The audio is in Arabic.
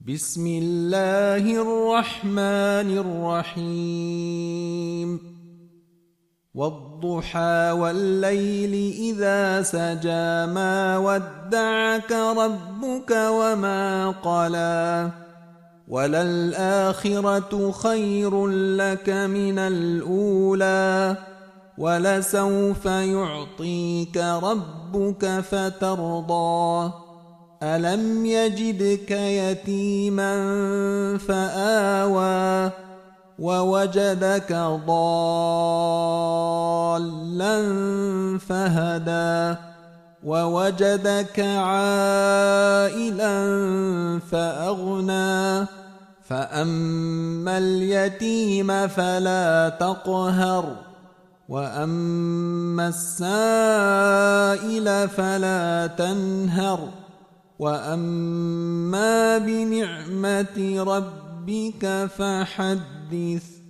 بسم الله الرحمن الرحيم والضحى والليل إذا سجى ما ودعك ربك وما قلى وللآخرة خير لك من الأولى ولسوف يعطيك ربك فترضى ألم يجدك يتيما فآوى ووجدك ضالا فهدى ووجدك عائلا فأغنى فأما اليتيم فلا تقهر وأما السائل فلا تنهر وأما بنعمة ربك فحدث.